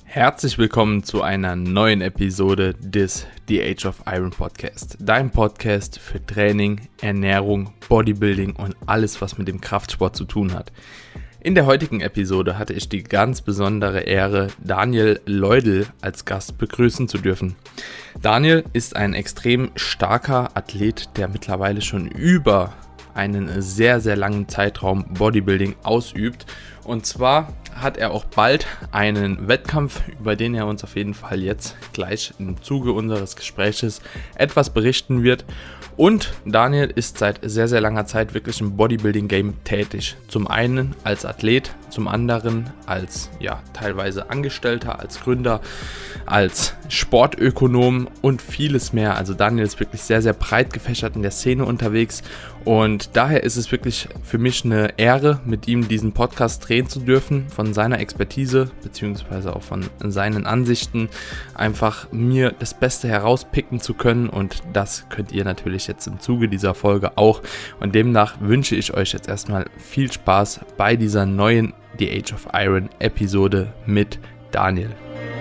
Herzlich willkommen zu einer neuen Episode des The Age of Iron Podcast. Dein Podcast für Training, Ernährung, Bodybuilding und alles, was mit dem Kraftsport zu tun hat. In der heutigen Episode hatte ich die ganz besondere Ehre, Daniel Leudl als Gast begrüßen zu dürfen. Daniel ist ein extrem starker Athlet, der mittlerweile schon über einen sehr, sehr langen Zeitraum Bodybuilding ausübt. Und zwar hat er auch bald einen Wettkampf, über den er uns auf jeden Fall jetzt gleich im Zuge unseres Gespräches etwas berichten wird. Und Daniel ist seit sehr, sehr langer Zeit wirklich im Bodybuilding-Game tätig. Zum einen als Athlet, zum anderen als teilweise Angestellter, als Gründer, als Sportökonom und vieles mehr. Also Daniel ist wirklich sehr, sehr breit gefächert in der Szene unterwegs. Und daher ist es wirklich für mich eine Ehre, mit ihm diesen Podcast drehen zu dürfen, von seiner Expertise bzw. auch von seinen Ansichten einfach mir das Beste herauspicken zu können, und das könnt ihr natürlich jetzt im Zuge dieser Folge auch, und demnach wünsche ich euch jetzt erstmal viel Spaß bei dieser neuen The Age of Iron Episode mit Daniel.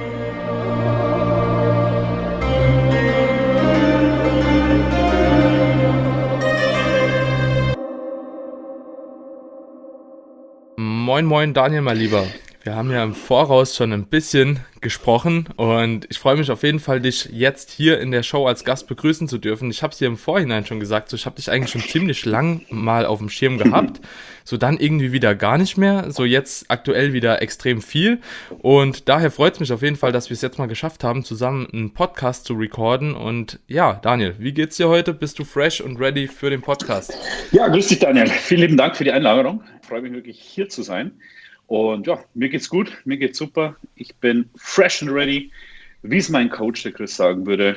Moin moin Daniel, mein Lieber. Wir haben ja im Voraus schon ein bisschen gesprochen und ich freue mich auf jeden Fall, dich jetzt hier in der Show als Gast begrüßen zu dürfen. Ich habe es dir im Vorhinein schon gesagt, so, ich habe dich eigentlich schon ziemlich lang mal auf dem Schirm gehabt, so dann irgendwie wieder gar nicht mehr, so jetzt aktuell wieder extrem viel, und daher freut es mich auf jeden Fall, dass wir es jetzt mal geschafft haben, zusammen einen Podcast zu recorden. Und ja, Daniel, wie geht's dir heute? Bist du fresh und ready für den Podcast? Ja, grüß dich Daniel. Vielen lieben Dank für die Einladung. Ich freue mich wirklich, hier zu sein. Und ja, mir geht's gut, mir geht's super. Ich bin fresh and ready, wie es mein Coach, der Chris, sagen würde.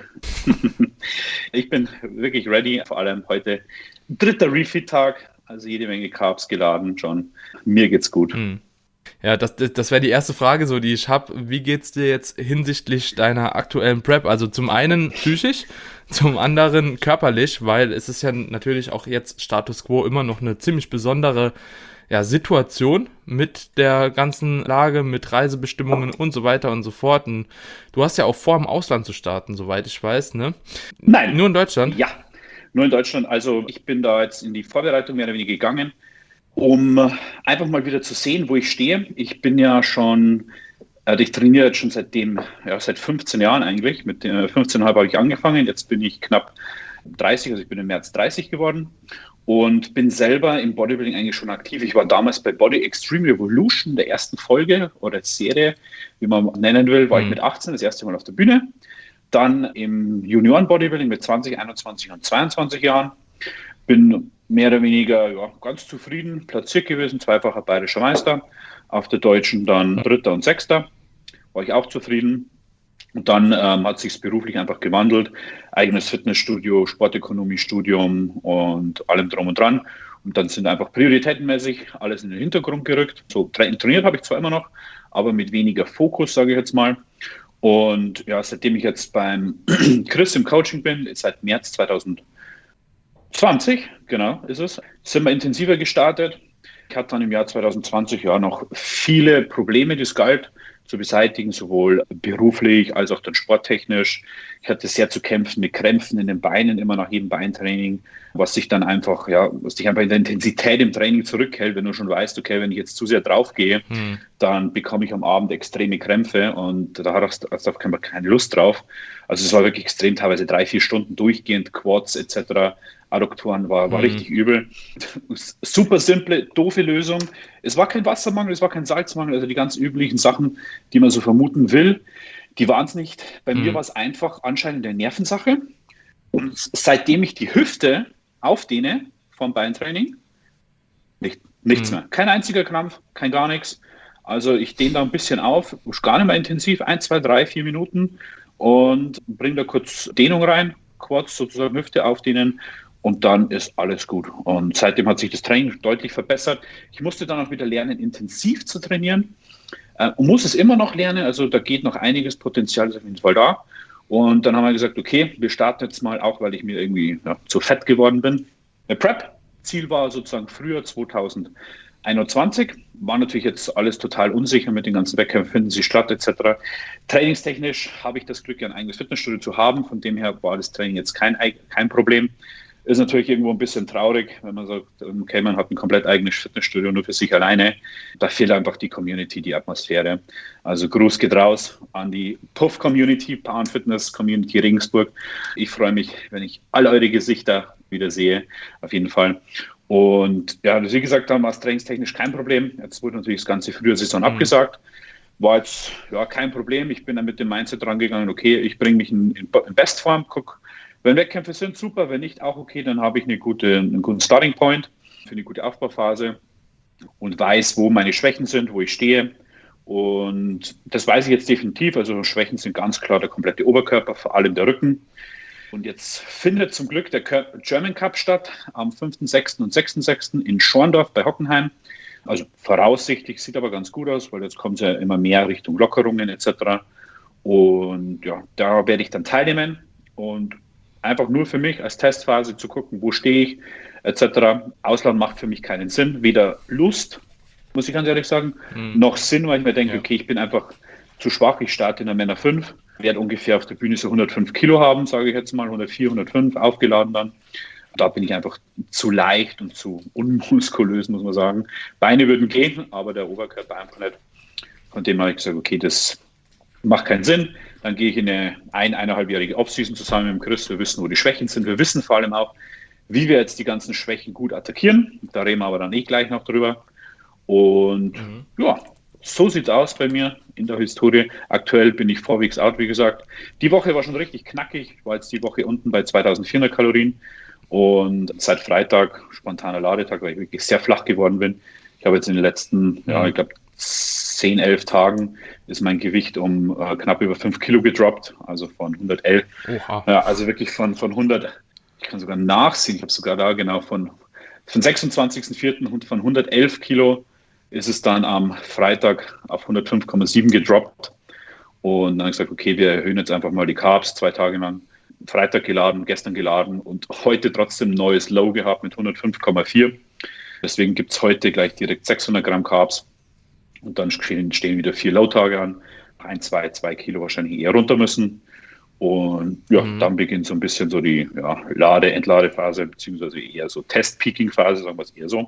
Ich bin wirklich ready, vor allem heute 3. Refit-Tag, also jede Menge Carbs geladen, John. Mir geht's gut. Ja, das wäre die erste Frage, so, die ich habe. Wie geht's dir jetzt hinsichtlich deiner aktuellen Prep? Also zum einen psychisch, zum anderen körperlich, weil es ist ja natürlich auch jetzt Status Quo immer noch eine ziemlich besondere Situation mit der ganzen Lage, mit Reisebestimmungen und so weiter und so fort. Und du hast ja auch vor, im Ausland zu starten, soweit ich weiß, ne? Nein. Nur in Deutschland? Ja, nur in Deutschland. Also ich bin da jetzt in die Vorbereitung mehr oder weniger gegangen, um einfach mal wieder zu sehen, wo ich stehe. Ich bin ja schon, ich trainiere jetzt schon seit 15 Jahren eigentlich. Mit 15,5 habe ich angefangen. Jetzt bin ich knapp 30, also ich bin im März 30 geworden. Und bin selber im Bodybuilding eigentlich schon aktiv. Ich war damals bei Body Extreme Revolution, der ersten Folge oder Serie, wie man nennen will, war ich mit 18 das erste Mal auf der Bühne. Dann im Junioren-Bodybuilding mit 20, 21 und 22 Jahren. Bin mehr oder weniger ganz zufrieden platziert gewesen, zweifacher bayerischer Meister. Auf der Deutschen dann 3. und 6. War ich auch zufrieden. Und dann hat sich es beruflich einfach gewandelt. Eigenes Fitnessstudio, Sportökonomiestudium und allem drum und dran. Und dann sind einfach prioritätenmäßig alles in den Hintergrund gerückt. So trainiert habe ich zwar immer noch, aber mit weniger Fokus, sage ich jetzt mal. Und ja, seitdem ich jetzt beim Chris im Coaching bin, seit März 2020, genau ist es, sind wir intensiver gestartet. Ich hatte dann im Jahr 2020 noch viele Probleme, die es galt zu beseitigen, sowohl beruflich als auch dann sporttechnisch. Ich hatte sehr zu kämpfen mit Krämpfen in den Beinen, immer nach jedem Beintraining, was dich einfach in der Intensität im Training zurückhält, wenn du schon weißt, okay, wenn ich jetzt zu sehr draufgehe, dann bekomme ich am Abend extreme Krämpfe, und da hast du keine Lust drauf. Also es war wirklich extrem, teilweise 3-4 Stunden durchgehend, Quads etc., Adduktoren, war richtig übel. Super simple, doofe Lösung. Es war kein Wassermangel, es war kein Salzmangel, also die ganz üblichen Sachen, die man so vermuten will, die waren es nicht. Bei mir war es einfach anscheinend eine Nervensache. Und seitdem ich die Hüfte aufdehne vom Beintraining, nichts mehr. Kein einziger Krampf, kein gar nichts. Also ich dehne da ein bisschen auf, gar nicht mehr intensiv, 1, 2, 3, 4 Minuten, und bringe da kurz Dehnung rein, Quads sozusagen, Hüfte aufdehnen. Und dann ist alles gut. Und seitdem hat sich das Training deutlich verbessert. Ich musste dann auch wieder lernen, intensiv zu trainieren. Und muss es immer noch lernen. Also da geht noch einiges, Potenzial ist auf jeden Fall da. Und dann haben wir gesagt, okay, wir starten jetzt mal, auch weil ich mir irgendwie zu fett geworden bin. Eine Prep. Ziel war sozusagen früher 2023 1:20 Uhr. War natürlich jetzt alles total unsicher mit den ganzen Wettkämpfen, finden sie statt etc. Trainingstechnisch habe ich das Glück, ein eigenes Fitnessstudio zu haben. Von dem her war das Training jetzt kein Problem. Ist natürlich irgendwo ein bisschen traurig, wenn man sagt, okay, man hat ein komplett eigenes Fitnessstudio nur für sich alleine. Da fehlt einfach die Community, die Atmosphäre. Also Gruß geht raus an die Puff-Community, Power and Fitness Community Regensburg. Ich freue mich, wenn ich all eure Gesichter wieder sehe, auf jeden Fall. Und ja, wie gesagt, da war es trainingstechnisch kein Problem. Jetzt wurde natürlich das ganze frühe Saison abgesagt. War jetzt kein Problem. Ich bin dann mit dem Mindset rangegangen, okay, ich bringe mich in Bestform, guck. Wenn Wettkämpfe sind, super. Wenn nicht, auch okay. Dann habe ich einen guten Starting Point für eine gute Aufbauphase und weiß, wo meine Schwächen sind, wo ich stehe. Und das weiß ich jetzt definitiv. Also Schwächen sind ganz klar der komplette Oberkörper, vor allem der Rücken. Und jetzt findet zum Glück der German Cup statt am 5.6. und 6.6. in Schorndorf bei Hockenheim. Also voraussichtlich, sieht aber ganz gut aus, weil jetzt kommt es ja immer mehr Richtung Lockerungen etc. Und ja, da werde ich dann teilnehmen und einfach nur für mich als Testphase zu gucken, wo stehe ich, etc. Ausland macht für mich keinen Sinn. Weder Lust, muss ich ganz ehrlich sagen, noch Sinn, weil ich mir denke, okay, ich bin einfach zu schwach. Ich starte in der Männer 5, werde ungefähr auf der Bühne so 105 Kilo haben, sage ich jetzt mal, 104, 105, aufgeladen dann. Da bin ich einfach zu leicht und zu unmuskulös, muss man sagen. Beine würden gehen, aber der Oberkörper einfach nicht. Von dem habe ich gesagt, okay, das macht keinen Sinn. Dann gehe ich in eine 1,5-jährige Offseason zusammen mit dem Chris. Wir wissen, wo die Schwächen sind. Wir wissen vor allem auch, wie wir jetzt die ganzen Schwächen gut attackieren. Da reden wir aber dann gleich noch drüber. Und ja, so sieht es aus bei mir in der Historie. Aktuell bin ich 4 weeks out, wie gesagt. Die Woche war schon richtig knackig. Ich war jetzt die Woche unten bei 2400 Kalorien. Und seit Freitag, spontaner Ladetag, weil ich wirklich sehr flach geworden bin. Ich habe jetzt in den letzten, ich glaube, 10, 11 Tagen ist mein Gewicht um knapp über 5 Kilo gedroppt, also von 111. Ja, also wirklich von 100, ich kann sogar nachsehen, ich habe sogar da genau von 26.04. und von 111 Kilo ist es dann am Freitag auf 105,7 gedroppt. Und dann habe ich gesagt, okay, wir erhöhen jetzt einfach mal die Carbs 2 Tage lang. Freitag geladen, gestern geladen und heute trotzdem ein neues Low gehabt mit 105,4. Deswegen gibt es heute gleich direkt 600 Gramm Carbs. Und dann stehen wieder 4 Low-Tage an. 2 Kilo wahrscheinlich eher runter müssen. Und ja, dann beginnt so ein bisschen so die Entladephase, beziehungsweise eher so Test-Peaking-Phase, sagen wir es eher so.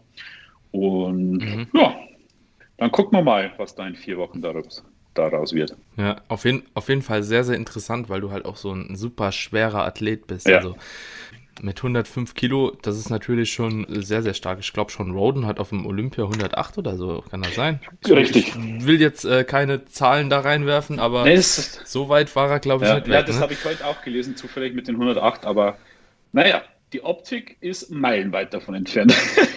Und ja, dann gucken wir mal, was da in 4 Wochen daraus wird. Ja, auf jeden Fall sehr, sehr interessant, weil du halt auch so ein super schwerer Athlet bist. Ja. Also mit 105 Kilo, das ist natürlich schon sehr, sehr stark. Ich glaube schon, Roden hat auf dem Olympia 108 oder so, kann das sein? Richtig. Ich will jetzt keine Zahlen da reinwerfen, aber so weit war er, glaube ich, nicht weg. Ja, das habe ich heute auch gelesen, zufällig mit den 108, aber naja, die Optik ist meilenweit davon entfernt.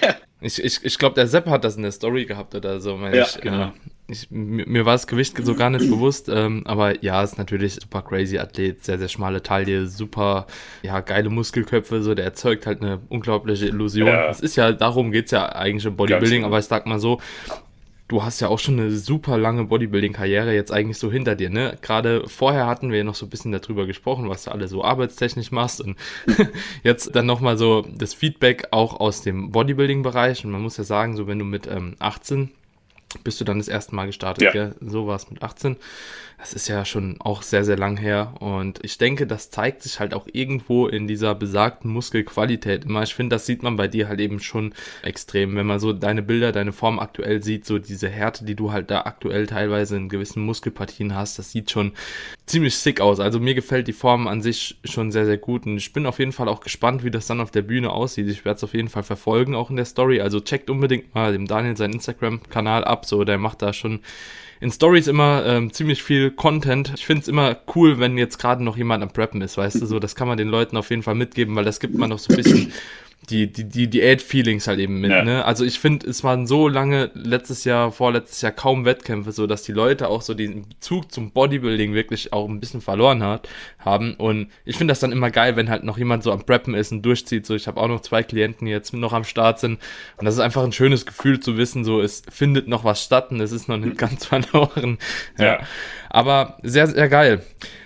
Ich glaube, der Sepp hat das in der Story gehabt oder so. Genau. Mir war das Gewicht so gar nicht bewusst, aber ja, ist natürlich super crazy Athlet, sehr, sehr schmale Taille, super, geile Muskelköpfe, so, der erzeugt halt eine unglaubliche Illusion. Ja. Das ist ja, darum geht es ja eigentlich im Bodybuilding, aber ich sag mal so, du hast ja auch schon eine super lange Bodybuilding-Karriere jetzt eigentlich so hinter dir, ne? Gerade vorher hatten wir ja noch so ein bisschen darüber gesprochen, was du alle so arbeitstechnisch machst und jetzt dann nochmal so das Feedback auch aus dem Bodybuilding-Bereich und man muss ja sagen, so wenn du mit 18 bist du dann das erste Mal gestartet, gell? So war es mit 18. Das ist ja schon auch sehr, sehr lang her und ich denke, das zeigt sich halt auch irgendwo in dieser besagten Muskelqualität immer. Ich finde, das sieht man bei dir halt eben schon extrem, wenn man so deine Bilder, deine Form aktuell sieht, so diese Härte, die du halt da aktuell teilweise in gewissen Muskelpartien hast, das sieht schon ziemlich sick aus. Also mir gefällt die Form an sich schon sehr, sehr gut und ich bin auf jeden Fall auch gespannt, wie das dann auf der Bühne aussieht. Ich werde es auf jeden Fall verfolgen, auch in der Story. Also checkt unbedingt mal dem Daniel seinen Instagram-Kanal ab, so, der macht da schon in Stories immer ziemlich viel Content. Ich finde es immer cool, wenn jetzt gerade noch jemand am Preppen ist, weißt du, so, das kann man den Leuten auf jeden Fall mitgeben, weil das gibt man noch so ein bisschen die Diät-Feelings halt eben mit, ne? Also ich finde, es waren so lange vorletztes Jahr kaum Wettkämpfe, so dass die Leute auch so den Bezug zum Bodybuilding wirklich auch ein bisschen verloren haben und ich finde das dann immer geil, wenn halt noch jemand so am Preppen ist und durchzieht, so ich habe auch noch 2 Klienten, die jetzt noch am Start sind und das ist einfach ein schönes Gefühl zu wissen, so es findet noch was statt und es ist noch nicht ganz verloren, ja. Aber sehr, sehr geil.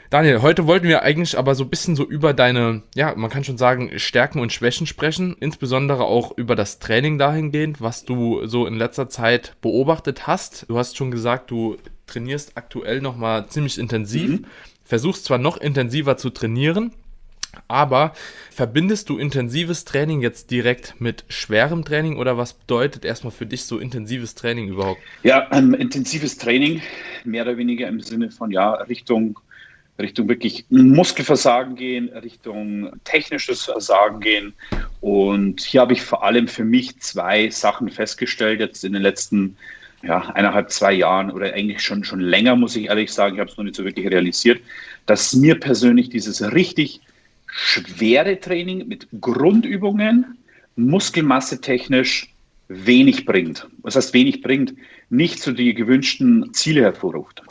Daniel, heute wollten wir eigentlich aber so ein bisschen so über deine, ja, man kann schon sagen, Stärken und Schwächen sprechen, insbesondere auch über das Training dahingehend, was du so in letzter Zeit beobachtet hast. Du hast schon gesagt, du trainierst aktuell nochmal ziemlich intensiv, versuchst zwar noch intensiver zu trainieren, aber verbindest du intensives Training jetzt direkt mit schwerem Training oder was bedeutet erstmal für dich so intensives Training überhaupt? Ja, intensives Training, mehr oder weniger im Sinne von, ja, Richtung wirklich Muskelversagen gehen, Richtung technisches Versagen gehen. Und hier habe ich vor allem für mich 2 Sachen festgestellt, jetzt in den letzten 1,5, 2 Jahren oder eigentlich schon länger, muss ich ehrlich sagen, ich habe es noch nicht so wirklich realisiert, dass mir persönlich dieses richtig schwere Training mit Grundübungen, Muskelmasse technisch wenig bringt. Was heißt wenig bringt? Nicht so die gewünschten Ziele hervorruft.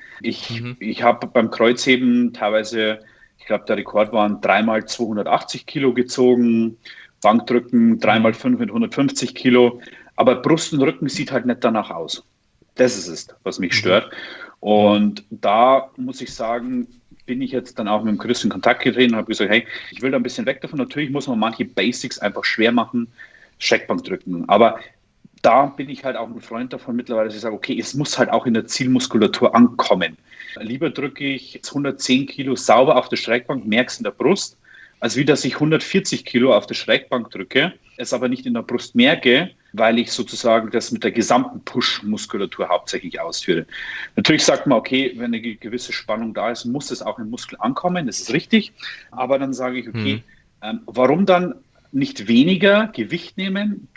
Ich habe beim Kreuzheben teilweise, ich glaube, der Rekord waren 3x 280 Kilo gezogen, Bankdrücken 3x5 mit 150 Kilo, aber Brust und Rücken sieht halt nicht danach aus. Das ist es, was mich stört. Und da muss ich sagen, bin ich jetzt dann auch mit dem Chris in Kontakt getreten und habe gesagt, hey, ich will da ein bisschen weg davon. Natürlich muss man manche Basics einfach schwer machen, Streckbankdrücken. Aber da bin ich halt auch ein Freund davon mittlerweile, dass ich sage, okay, es muss halt auch in der Zielmuskulatur ankommen. Lieber drücke ich 110 Kilo sauber auf der Streckbank, merke es in der Brust, als wie dass ich 140 Kilo auf der Streckbank drücke, es aber nicht in der Brust merke, weil ich sozusagen das mit der gesamten Push-Muskulatur hauptsächlich ausführe. Natürlich sagt man, okay, wenn eine gewisse Spannung da ist, muss es auch im Muskel ankommen, das ist richtig. Aber dann sage ich, okay, warum dann nicht weniger Gewicht nehmen,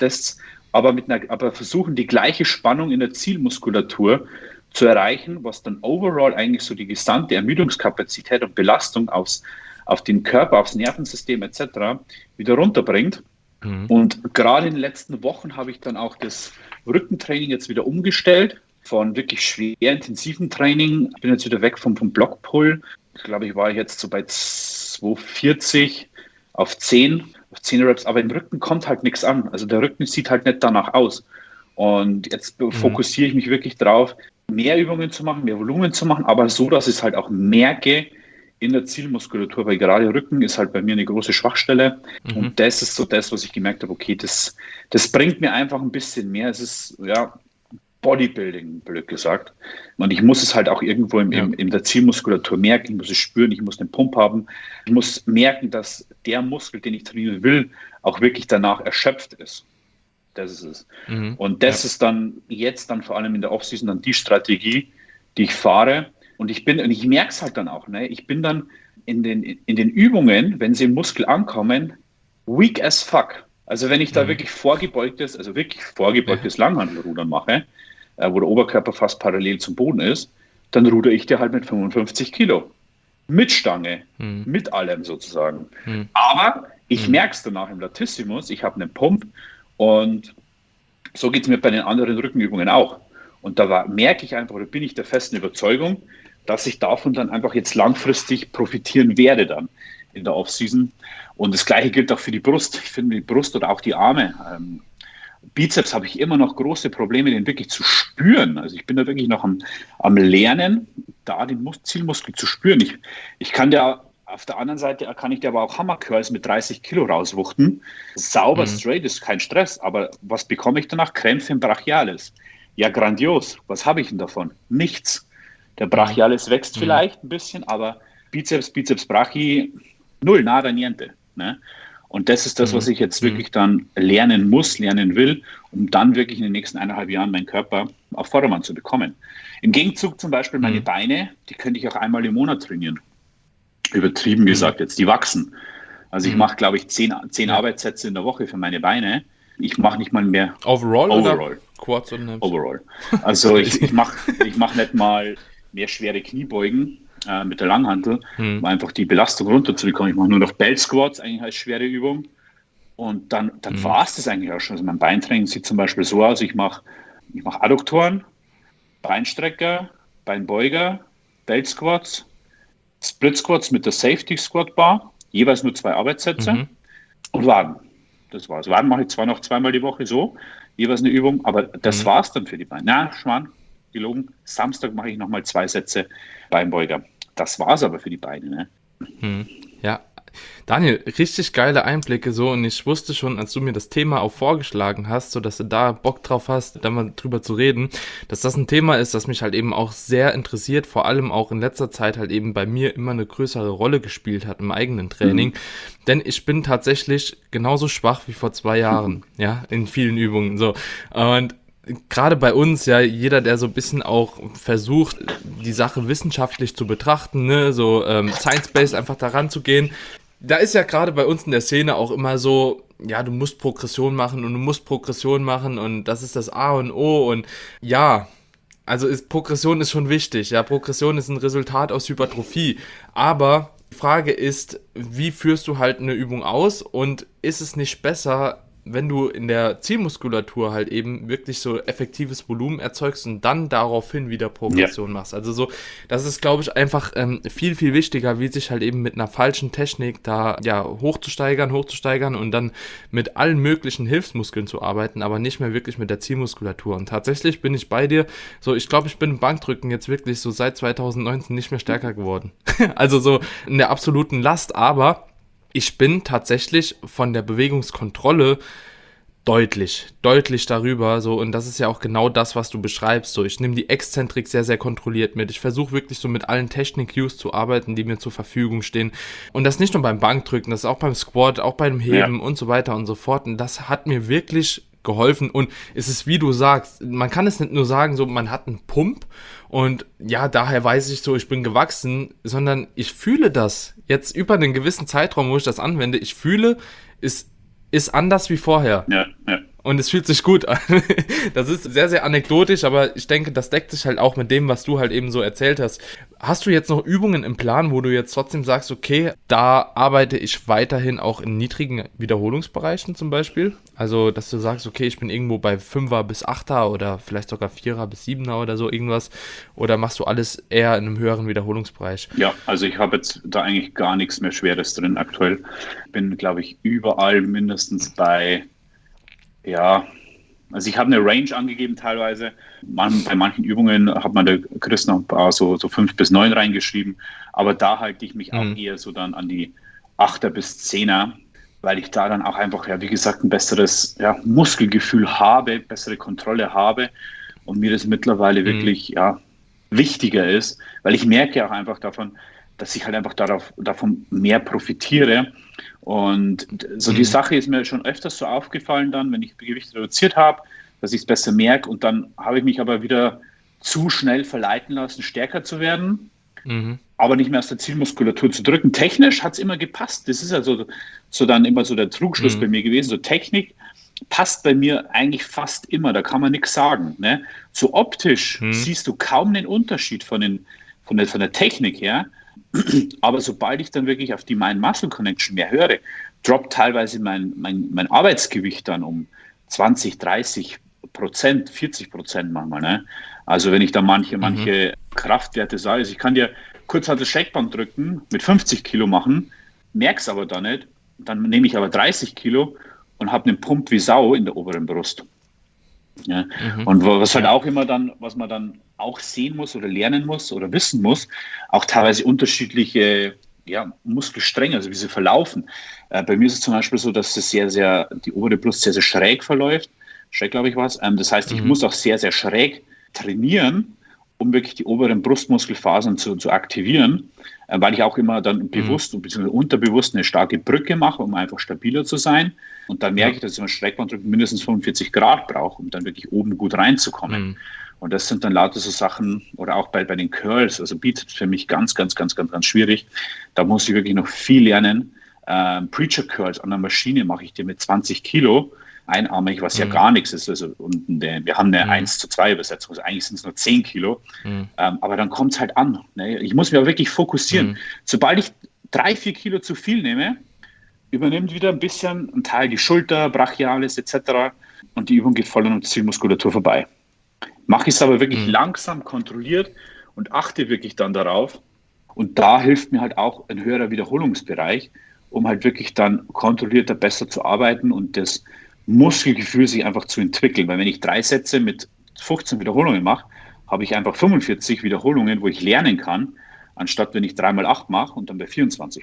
aber versuchen, die gleiche Spannung in der Zielmuskulatur zu erreichen, was dann overall eigentlich so die gesamte Ermüdungskapazität und Belastung auf den Körper, aufs Nervensystem etc. wieder runterbringt. Und gerade in den letzten Wochen habe ich dann auch das Rückentraining jetzt wieder umgestellt von wirklich schwer intensiven Training. Ich bin jetzt wieder weg vom Blockpull. Ich glaube, ich war jetzt so bei 240 auf 10 Reps, aber im Rücken kommt halt nichts an. Also der Rücken sieht halt nicht danach aus. Und jetzt fokussiere ich mich wirklich drauf, mehr Übungen zu machen, mehr Volumen zu machen, aber so, dass ich es halt auch merke in der Zielmuskulatur, weil gerade Rücken ist halt bei mir eine große Schwachstelle. Und das ist so das, was ich gemerkt habe, okay, das bringt mir einfach ein bisschen mehr. Es ist, Bodybuilding, blöd gesagt. Und ich muss es halt auch irgendwo in der Zielmuskulatur merken, ich muss es spüren, ich muss den Pump haben. Ich muss merken, dass der Muskel, den ich trainieren will, auch wirklich danach erschöpft ist. Das ist es. Und das ist dann vor allem in der Offseason dann die Strategie, die ich fahre. Und ich merke es halt dann auch, ne? Ich bin dann in den Übungen, wenn sie im Muskel ankommen, weak as fuck. Also wenn ich da wirklich vorgebeugtes Langhantelrudern mache, wo der Oberkörper fast parallel zum Boden ist, dann rudere ich dir halt mit 55 Kilo. Mit Stange, mit allem sozusagen. Aber ich merke es danach im Latissimus, ich habe einen Pump und so geht es mir bei den anderen Rückenübungen auch. Und da merke ich einfach, oder bin ich der festen Überzeugung, dass ich davon dann einfach jetzt langfristig profitieren werde dann in der Offseason. Und das Gleiche gilt auch für die Brust. Ich finde die Brust oder auch die Arme. Bizeps habe ich immer noch große Probleme, den wirklich zu spüren. Also ich bin da wirklich noch am Lernen, da den Zielmuskel zu spüren. Ich kann ja auf der anderen Seite kann ich dir aber auch Hammercurls mit 30 Kilo rauswuchten. Sauber, straight ist kein Stress, aber was bekomme ich danach? Krämpfe im Brachialis. Ja, grandios. Was habe ich denn davon? Nichts. Der Brachialis wächst vielleicht ein bisschen, aber Bizeps, Brachi, null, nada, niente. Ne? Und das ist das, was ich jetzt wirklich dann lernen will, um dann wirklich in den nächsten 1,5 Jahren meinen Körper auf Vordermann zu bekommen. Im Gegenzug zum Beispiel meine Beine, die könnte ich auch einmal im Monat trainieren. Übertrieben gesagt jetzt, die wachsen. Also ich mache, glaube ich, 10 Arbeitssätze in der Woche für meine Beine. Ich mache nicht mal mehr Overall. Oder Quads und Overall. Also ich mach nicht mal mehr schwere Kniebeugen mit der Langhantel, um einfach die Belastung runterzubekommen. Ich mache nur noch Belt Squats eigentlich als schwere Übung. Und dann war es das eigentlich auch schon. Also mein Beintraining sieht zum Beispiel so aus, ich mache Adduktoren, Beinstrecker, Beinbeuger, Belt Squats, Split Squats mit der Safety Squat Bar, jeweils nur 2 Arbeitssätze und Waden. Das war's. Waden mache ich zwar noch 2-mal die Woche so, jeweils eine Übung, aber das war's dann für die Beine. Na, Schwan, gelogen. Samstag mache ich nochmal 2 Sätze Beinbeuger. das war es aber für die Beine. Ne? Ja, Daniel, richtig geile Einblicke so, und ich wusste schon, als du mir das Thema auch vorgeschlagen hast, so dass du da Bock drauf hast, da mal drüber zu reden, dass das ein Thema ist, das mich halt eben auch sehr interessiert, vor allem auch in letzter Zeit halt eben bei mir immer eine größere Rolle gespielt hat im eigenen Training, denn ich bin tatsächlich genauso schwach wie vor 2 Jahren, ja, in vielen Übungen, so, und gerade bei uns, ja, jeder, der so ein bisschen auch versucht, die Sache wissenschaftlich zu betrachten, ne, so science-based einfach daran zu gehen, da ist ja gerade bei uns in der Szene auch immer so, ja, du musst Progression machen und das ist das A und O, und ja, also Progression ist schon wichtig, ja, Progression ist ein Resultat aus Hypertrophie, aber die Frage ist, wie führst du halt eine Übung aus, und ist es nicht besser, wenn du in der Zielmuskulatur halt eben wirklich so effektives Volumen erzeugst und dann daraufhin wieder Progression machst. Also so, das ist, glaube ich, einfach viel, viel wichtiger, wie sich halt eben mit einer falschen Technik da ja hochzusteigern und dann mit allen möglichen Hilfsmuskeln zu arbeiten, aber nicht mehr wirklich mit der Zielmuskulatur. Und tatsächlich bin ich bei dir, so, ich glaube, ich bin im Bankdrücken jetzt wirklich so seit 2019 nicht mehr stärker geworden. Also so in der absoluten Last, aber ich bin tatsächlich von der Bewegungskontrolle deutlich darüber, so, und das ist ja auch genau das, was du beschreibst, so, ich nehme die Exzentrik sehr, sehr kontrolliert mit, ich versuche wirklich so mit allen Technik-Cues zu arbeiten, die mir zur Verfügung stehen, und das nicht nur beim Bankdrücken, das ist auch beim Squat, auch beim Heben und so weiter und so fort, und das hat mir wirklich geholfen, und es ist, wie du sagst, man kann es nicht nur sagen, so, man hat einen Pump und ja, daher weiß ich so, ich bin gewachsen, sondern ich fühle das jetzt über einen gewissen Zeitraum, wo ich das anwende, ich fühle, es ist anders wie vorher. Ja. Und es fühlt sich gut an. Das ist sehr, sehr anekdotisch, aber ich denke, das deckt sich halt auch mit dem, was du halt eben so erzählt hast. Hast du jetzt noch Übungen im Plan, wo du jetzt trotzdem sagst, okay, da arbeite ich weiterhin auch in niedrigen Wiederholungsbereichen zum Beispiel? Also, dass du sagst, okay, ich bin irgendwo bei 5er bis 8er oder vielleicht sogar 4er bis 7er oder so irgendwas. Oder machst du alles eher in einem höheren Wiederholungsbereich? Ja, also ich habe jetzt da eigentlich gar nichts mehr Schweres drin aktuell. Bin, glaube ich, überall mindestens bei... Ja, also ich habe eine Range angegeben teilweise. Bei manchen Übungen hat man der Chris noch ein paar so 5 bis 9 reingeschrieben. Aber da halte ich mich auch eher so dann an die 8er bis 10er, weil ich da dann auch einfach, ja, wie gesagt, ein besseres Muskelgefühl habe, bessere Kontrolle habe und mir das mittlerweile wirklich wichtiger ist, weil ich merke auch einfach davon, dass ich halt einfach davon mehr profitiere. Und so die Sache ist mir schon öfters so aufgefallen dann, wenn ich Gewicht reduziert habe, dass ich es besser merke, und dann habe ich mich aber wieder zu schnell verleiten lassen, stärker zu werden, aber nicht mehr aus der Zielmuskulatur zu drücken. Technisch hat es immer gepasst. Das ist also so dann immer so der Trugschluss bei mir gewesen. So Technik passt bei mir eigentlich fast immer, da kann man nichts sagen. Ne? So optisch siehst du kaum den Unterschied von der Technik her. Aber sobald ich dann wirklich auf die Mind-Muscle-Connection mehr höre, droppt teilweise mein Arbeitsgewicht dann um 20, 30%, 40% manchmal. Ne? Also wenn ich da manche Kraftwerte sage, also ich kann dir kurz halt das Schrägband drücken, mit 50 Kilo machen, merke es aber da nicht, dann nehme ich aber 30 Kilo und habe einen Pump wie Sau in der oberen Brust. Ja. Und was halt auch immer dann, was man dann auch sehen muss oder lernen muss oder wissen muss, auch teilweise unterschiedliche Muskelstränge, also wie sie verlaufen. Bei mir ist es zum Beispiel so, dass es die obere Brust sehr, sehr schräg verläuft. Schräg, glaube ich, war es. Das heißt, ich muss auch sehr, sehr schräg trainieren, um wirklich die oberen Brustmuskelfasern zu aktivieren, weil ich auch immer dann bewusst bzw. unterbewusst eine starke Brücke mache, um einfach stabiler zu sein. Und dann merke ich, dass ich im Schrägbandrücken mindestens 45 Grad brauche, um dann wirklich oben gut reinzukommen. Und das sind dann lauter so Sachen, oder auch bei den Curls, also Bizeps für mich ganz, ganz, ganz, ganz, ganz schwierig. Da muss ich wirklich noch viel lernen. Preacher Curls an der Maschine mache ich dir mit 20 Kilo einarmig, was ja gar nichts ist. Also, und wir haben eine 1:2 Übersetzung, also eigentlich sind es nur 10 Kilo. Aber dann kommt es halt an. Ne? Ich muss mich auch wirklich fokussieren. Sobald ich 3-4 Kilo zu viel nehme, übernimmt wieder ein bisschen ein Teil die Schulter, Brachialis etc. Und die Übung geht voll an der Zielmuskulatur vorbei. Mache ich es aber wirklich langsam, kontrolliert und achte wirklich dann darauf. Und da hilft mir halt auch ein höherer Wiederholungsbereich, um halt wirklich dann kontrollierter besser zu arbeiten und das Muskelgefühl sich einfach zu entwickeln. Weil wenn ich 3 Sätze mit 15 Wiederholungen mache, habe ich einfach 45 Wiederholungen, wo ich lernen kann, anstatt wenn ich 3x8 mache und dann bei 24.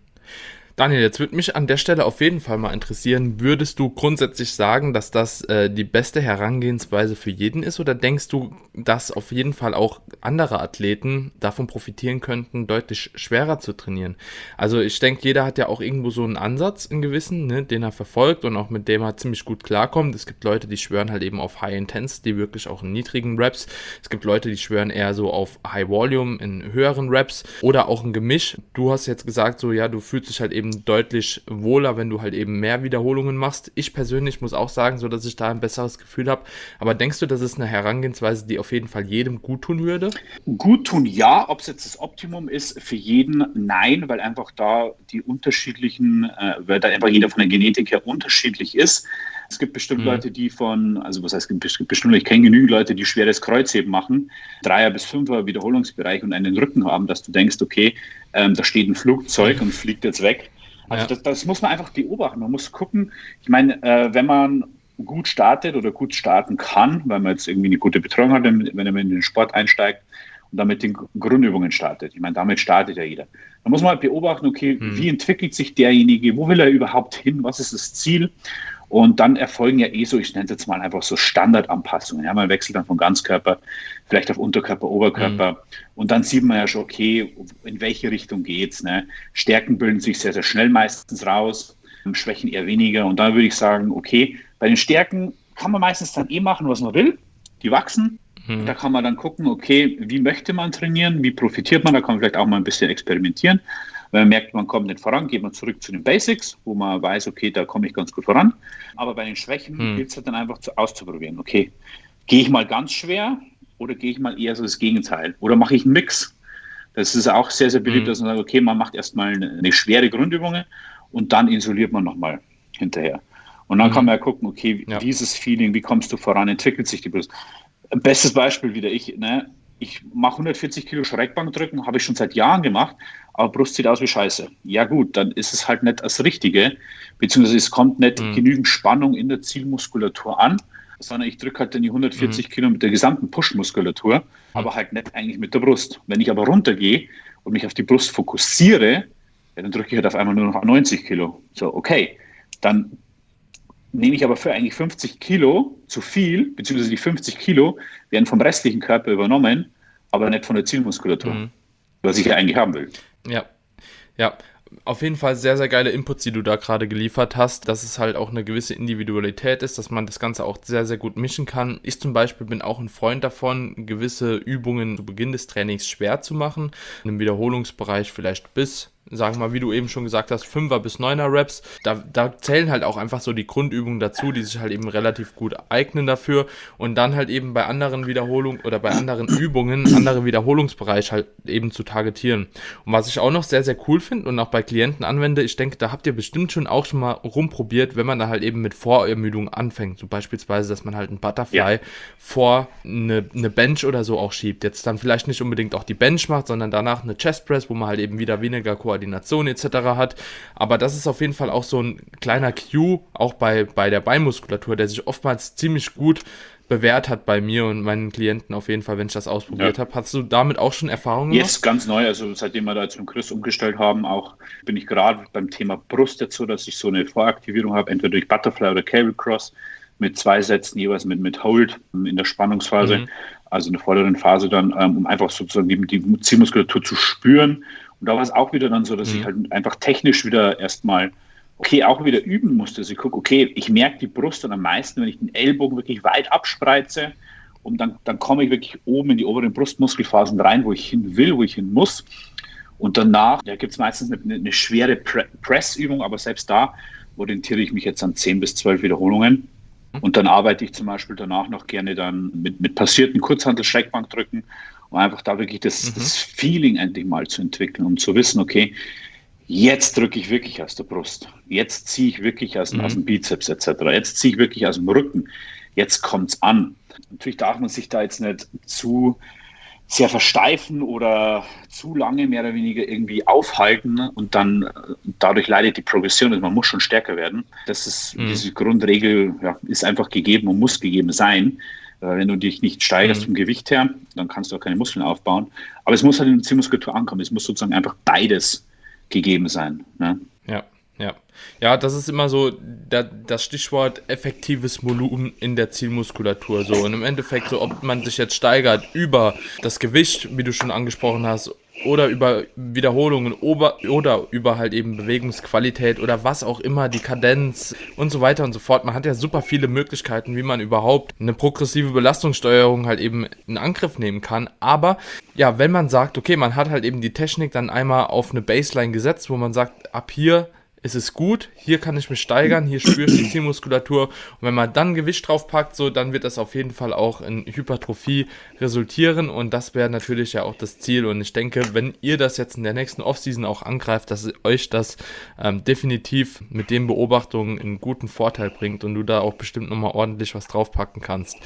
Daniel, jetzt würde mich an der Stelle auf jeden Fall mal interessieren, würdest du grundsätzlich sagen, dass das die beste Herangehensweise für jeden ist, oder denkst du, dass auf jeden Fall auch andere Athleten davon profitieren könnten, deutlich schwerer zu trainieren? Also ich denke, jeder hat ja auch irgendwo so einen Ansatz in gewissen, ne, den er verfolgt und auch mit dem er ziemlich gut klarkommt. Es gibt Leute, die schwören halt eben auf High Intense, die wirklich auch in niedrigen Reps. Es gibt Leute, die schwören eher so auf High Volume in höheren Reps oder auch ein Gemisch. Du hast jetzt gesagt, so ja, du fühlst dich halt eben deutlich wohler, wenn du halt eben mehr Wiederholungen machst. Ich persönlich muss auch sagen, so dass ich da ein besseres Gefühl habe. Aber denkst du, das ist eine Herangehensweise, die auf jeden Fall jedem gut tun würde? Gut tun, ja. Ob es jetzt das Optimum ist für jeden, nein, weil einfach da die unterschiedlichen, weil da einfach jeder von der Genetik her unterschiedlich ist. Es gibt bestimmt Leute, die also was heißt, es gibt bestimmt, ich kenne genügend Leute, die schweres Kreuzheben machen, 3er bis 5er Wiederholungsbereich und einen Rücken haben, dass du denkst, okay, da steht ein Flugzeug und fliegt jetzt weg. Also das muss man einfach beobachten. Man muss gucken, ich meine, wenn man gut startet oder gut starten kann, weil man jetzt irgendwie eine gute Betreuung hat, wenn man in den Sport einsteigt und dann mit den Grundübungen startet. Ich meine, damit startet ja jeder. Da muss man halt beobachten, okay, wie entwickelt sich derjenige, wo will er überhaupt hin, was ist das Ziel? Und dann erfolgen ja so, ich nenne es jetzt mal einfach so Standardanpassungen. Ja, man wechselt dann von Ganzkörper, vielleicht auf Unterkörper, Oberkörper. Und dann sieht man ja schon, okay, in welche Richtung geht's. Ne? Stärken bilden sich sehr, sehr schnell meistens raus, Schwächen eher weniger. Und dann würde ich sagen, okay, bei den Stärken kann man meistens dann machen, was man will. Die wachsen. Da kann man dann gucken, okay, wie möchte man trainieren, wie profitiert man, da kann man vielleicht auch mal ein bisschen experimentieren. Wenn man merkt, man kommt nicht voran, geht man zurück zu den Basics, wo man weiß, okay, da komme ich ganz gut voran. Aber bei den Schwächen gilt es halt dann einfach auszuprobieren. Okay, gehe ich mal ganz schwer oder gehe ich mal eher so das Gegenteil? Oder mache ich einen Mix? Das ist auch sehr, sehr beliebt, dass man sagt, okay, man macht erstmal eine schwere Grundübung und dann isoliert man nochmal hinterher. Und dann kann man ja gucken, okay, dieses Feeling, wie kommst du voran, entwickelt sich die Brust? Bestes Beispiel wieder ich mache 140 Kilo Schrägbankdrücken, habe ich schon seit Jahren gemacht, aber Brust sieht aus wie Scheiße. Ja gut, dann ist es halt nicht das Richtige, beziehungsweise es kommt nicht genügend Spannung in der Zielmuskulatur an, sondern ich drücke halt dann die 140 Kilo mit der gesamten Push-Muskulatur, aber halt nicht eigentlich mit der Brust. Wenn ich aber runtergehe und mich auf die Brust fokussiere, dann drücke ich halt auf einmal nur noch 90 Kilo. So, okay, dann nehme ich aber für eigentlich 50 Kilo zu viel, beziehungsweise die 50 Kilo werden vom restlichen Körper übernommen, aber nicht von der Zielmuskulatur, was ich ja eigentlich haben will. Ja, auf jeden Fall sehr, sehr geile Inputs, die du da gerade geliefert hast, dass es halt auch eine gewisse Individualität ist, dass man das Ganze auch sehr, sehr gut mischen kann. Ich zum Beispiel bin auch ein Freund davon, gewisse Übungen zu Beginn des Trainings schwer zu machen, im Wiederholungsbereich vielleicht bis, sagen wir mal, wie du eben schon gesagt hast, 5er bis 9er Reps. Da zählen halt auch einfach so die Grundübungen dazu, die sich halt eben relativ gut eignen dafür, und dann halt eben bei anderen Wiederholungen oder bei anderen Übungen andere Wiederholungsbereiche halt eben zu targetieren. Und was ich auch noch sehr, sehr cool finde und auch bei Klienten anwende, ich denke, da habt ihr bestimmt schon mal rumprobiert, wenn man da halt eben mit Vorermüdung anfängt. So beispielsweise, dass man halt einen Butterfly vor eine Bench oder so auch schiebt. Jetzt dann vielleicht nicht unbedingt auch die Bench macht, sondern danach eine Chest Press, wo man halt eben wieder weniger Koordination etc. hat. Aber das ist auf jeden Fall auch so ein kleiner Cue, auch bei der Beinmuskulatur, der sich oftmals ziemlich gut bewährt hat bei mir und meinen Klienten auf jeden Fall, wenn ich das ausprobiert habe. Hast du damit auch schon Erfahrungen gemacht? Jetzt ganz neu, also seitdem wir da jetzt mit Chris umgestellt haben, auch bin ich gerade beim Thema Brust jetzt so, dass ich so eine Voraktivierung habe, entweder durch Butterfly oder Cable Cross, mit 2 Sätzen jeweils mit Hold in der Spannungsphase, also in der vorderen Phase dann, um einfach sozusagen die Zielmuskulatur zu spüren. Und da war es auch wieder dann so, dass ich halt einfach technisch wieder erstmal auch wieder üben musste. Also ich gucke, okay, ich merke die Brust dann am meisten, wenn ich den Ellbogen wirklich weit abspreize, und dann komme ich wirklich oben in die oberen Brustmuskelphasen rein, wo ich hin will, wo ich hin muss. Und danach, gibt es meistens eine schwere Pressübung, aber selbst da orientiere ich mich jetzt an 10 bis 12 Wiederholungen. Und dann arbeite ich zum Beispiel danach noch gerne dann mit passierten Kurzhantel-Schrägbankdrücken, um einfach da wirklich das Feeling endlich mal zu entwickeln, um zu wissen, okay, jetzt drücke ich wirklich aus der Brust, jetzt ziehe ich wirklich aus dem Bizeps etc., jetzt ziehe ich wirklich aus dem Rücken, jetzt kommt es an. Natürlich darf man sich da jetzt nicht zu sehr versteifen oder zu lange mehr oder weniger irgendwie aufhalten, und dann dadurch leidet die Progression, also man muss schon stärker werden. Das ist diese Grundregel, ist einfach gegeben und muss gegeben sein. Wenn du dich nicht steigerst vom Gewicht her, dann kannst du auch keine Muskeln aufbauen. Aber es muss halt in der Zielmuskulatur ankommen. Es muss sozusagen einfach beides gegeben sein. Ne? Ja, ja. Ja, das ist immer so das Stichwort effektives Volumen in der Zielmuskulatur. So. Und im Endeffekt, so ob man sich jetzt steigert über das Gewicht, wie du schon angesprochen hast, oder über Wiederholungen oder über halt eben Bewegungsqualität oder was auch immer, die Kadenz und so weiter und so fort. Man hat ja super viele Möglichkeiten, wie man überhaupt eine progressive Belastungssteuerung halt eben in Angriff nehmen kann. Aber ja, wenn man sagt, okay, man hat halt eben die Technik dann einmal auf eine Baseline gesetzt, wo man sagt, ab hier ist es gut, hier kann ich mich steigern, hier spüre ich die Zielmuskulatur und wenn man dann Gewicht drauf packt, so, dann wird das auf jeden Fall auch in Hypertrophie resultieren und das wäre natürlich ja auch das Ziel und ich denke, wenn ihr das jetzt in der nächsten Offseason auch angreift, dass euch das definitiv mit den Beobachtungen einen guten Vorteil bringt und du da auch bestimmt nochmal ordentlich was draufpacken kannst.